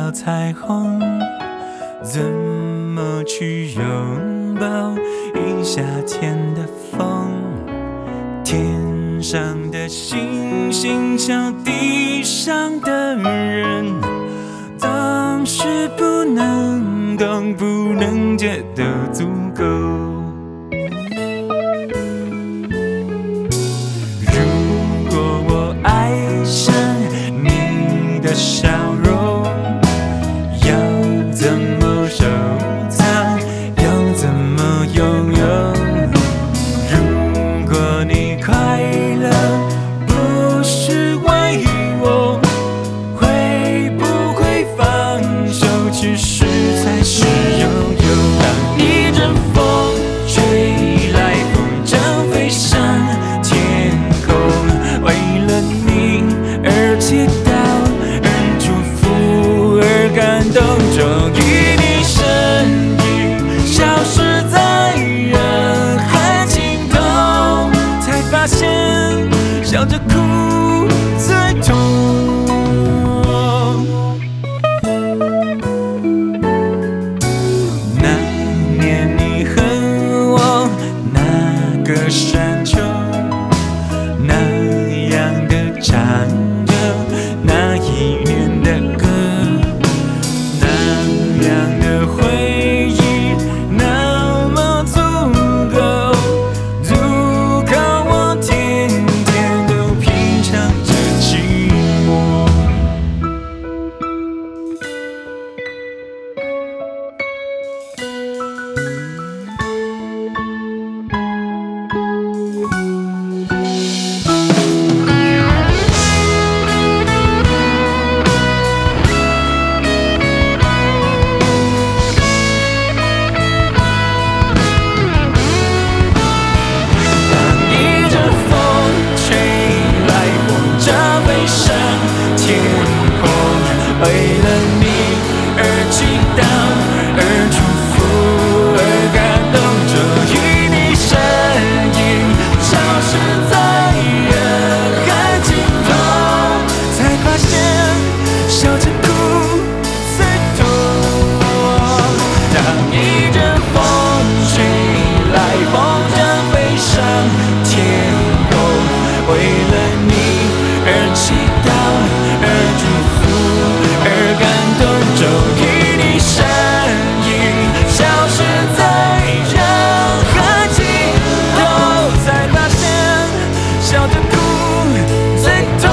到彩虹，怎么去拥抱一夏天的风？天上的星星像地上的人，当时不能懂，不能觉得足够。如果我爱上你的笑容，要怎么收藏？要怎么拥有？如果你快乐不是为我，会不会放手？其实才是拥有。当一阵风吹来，风筝飞上天空，为了你而祈祷，而祝福，而感动。终于你身影消失在人海尽头，才发现笑着哭最痛。那年你和我那个山丘，那样的唱着那一年的歌，那样的回忆那么足够，足够我天天都品尝着寂寞。为了你而祈祷，而祝福，而感动。终于你身影消失在人海尽头，才发现笑着哭最痛。当一阵风吹来，风筝飞上天空，为了你而祈祷，而祝福，而感动。终于你身影消失在人海尽头，才发现笑着哭最痛。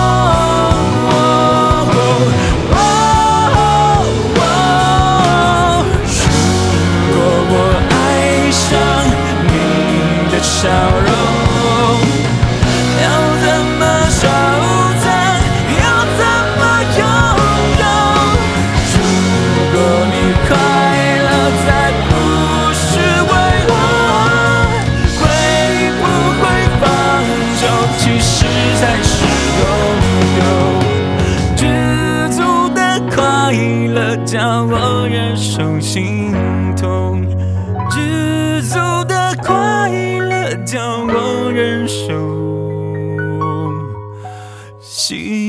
如果我爱上你的笑容，要怎么收藏？要怎么拥有？如果你快乐再不是为我，会不会放手？其实才是拥有。知足的快乐叫我忍受心痛，知足的快乐叫我忍受心